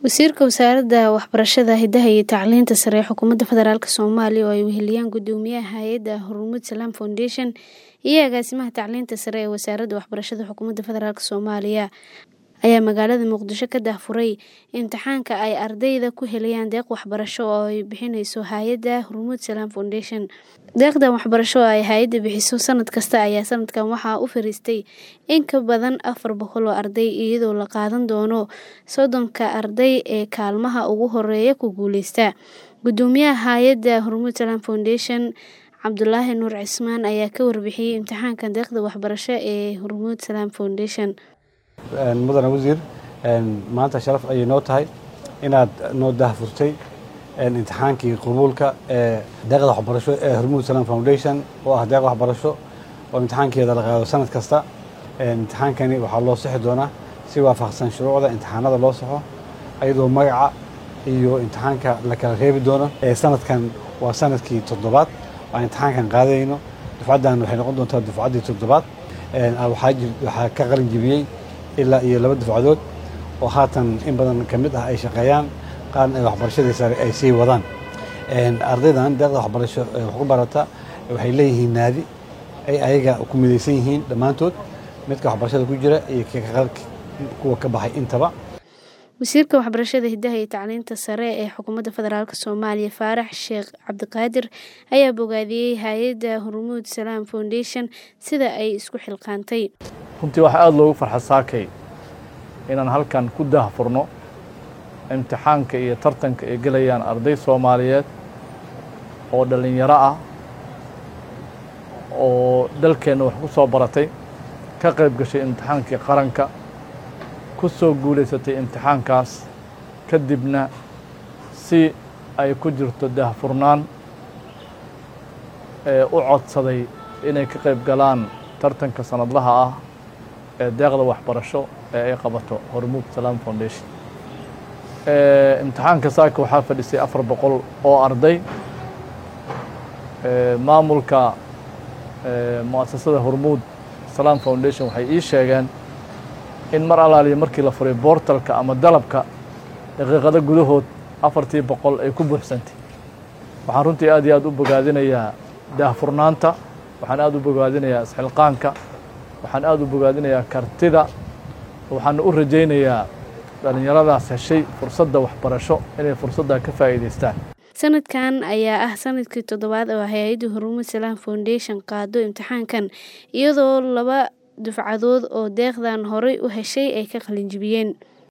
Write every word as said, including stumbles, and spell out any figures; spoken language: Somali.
Wasiirka Wasaaradda Waxbarashada, Hidaha iyo Tacliinta Sare ee Xukuumadda Federaalka Soomaaliya oo ay weheliyaan Guddoomiyaha Hay'adda Hormuud Salaam Foundation iyo Agaasimaha Tacliinta Sare ee Wasaaradda Waxbarashada Xukuumadda Federaalka Soomaaliya ayaa magaalada Muqdisho ka daahfuray imtixaanka ay ardayda ku helayaan deeq waxbarasho oo ay bixinayso Hay'adda Hormuud Salaam Foundation. Deeqdan waxbarasho oo ay hay'adda bixiso sanad kasta ayaa sanadkan waxaa u fariistay in ka badan afar boqol oo arday iyadoo la qaadan doono soddonka arday ee kaalmaha ugu horeeya ku guuleysta. Guddoomiyaha Hay'adda Hormuud Salaam Foundation Cabdulaahi Nuur Cismaan ayaa ka warbixiyay imtixaanka deeqda waxbarasho ee Hormuud Salaam Foundation. mudane wasiir maanta sharaf ayay noo tahay inaad noo daahfurtay imtixaankii qabuulka ee deeqda waxbarasho ee Hormuud Salaam Foundation oo ah deeq waxbarasho oo imtixaankeeda la qaado sanad kasta. imtixaankani waxaa loo sixi doonaa si waafaqsan shuruucda imtixaanada loo saxo iyadoo magaca iyo imtixaanka la kala reebi doono. sanadkan waa sanadkii toddobaad oo imtixaankan qaadayno. dufcadan waxay noqon doontaa dufcadii toddobaad. waxaa ka qalin jebiyey ilaa iyo laba dufcadood oo haatan in badan ka mid ah ay shaqeeyaan qaarna ay waxbarashadii sare ay sii wadaan. ardaydan deeqda waxbarasho wax ku barata waxay leeyihiin naadi ay ayaga ku midaysan yihiin dhammaantood midka waxbarashada ku jira iyo kuwa ka baxay intaba. Wasiirka Waxbarashada, Hidaha iyo Tacliinta Sare ee Xukuumadda Federaalka Soomaaliya Faarax Sheekh Cabdiqaadir ayaa bogaadiyay Hay'adda Hormuud Salaam Foundation sida ay isku xilqaantay. runtii waxaa aad loogu farxad saakay inaan halkan ku daahfurno imtixaanka iyo tartanka ay gelayaan arday Soomaaliyeed oo dhalinyaro ah oo dalkeena wax ku soo baratay ka qayb gashay imtixaankii qaranka ku soo guuleysatay imtixaankaas kadibna si ay ku jirto daahfurnaan ee u codsaday inay ka qayb galaan tartanka sanadlaha ah ee deeqda waxbarasho ee ay qabato Hormuud Salaam Foundation. ee imtixaanka saaka waxaa fadhisay afar boqol oo arday. ee maamulka ee mu'assasada Hormuud Salaam Foundation waxay ii sheegeen in mar alaaliya markii la furay portalka ama dalabka daqiiqada gudahood afartii boqol ay ku buuxsantay. waxaan runtii aad iyo aad u bogaadinayaa daahfurnaanta, waxaan aad u bogaadinayaa isxilqaanka, waxaan aad u bogaadinayaa kartida, waxaan u rajaynayaa dhalinyaradaas heshay fursadda waxbarasho inay fursadda ka faa'iideystaan. Sanadkan ayaa ah sanadkii toddobaad oo Hay'adda Hormuud Salaam Foundation qaado imtixaankan iyadoo laba dufcadood oo deeqdan horey u heshay ay ka qalin jebiyeen.